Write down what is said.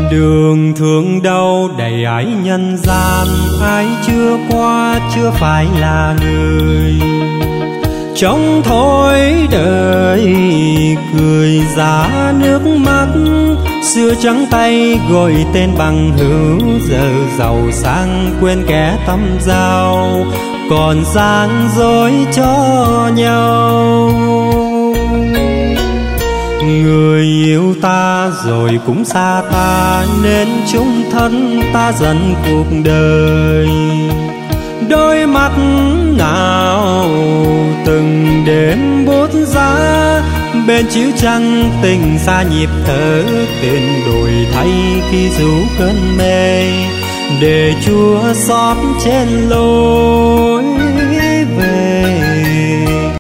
Đường thương đau đầy ải nhân gian, ai chưa qua chưa phải là người. Trong thối đời cười giá nước mắt, xưa trắng tay gọi tên bằng hữu, giờ giàu sang quên kẻ tâm giao, còn gian dối cho nhau. Người yêu ta rồi cũng xa ta, nên chung thân ta dần cuộc đời. Đôi mắt nào từng đêm buốt giá, bên chiếu trăng tình xa nhịp thở, tên đổi thay khi rủ cơn mê, để Chúa xót trên lối.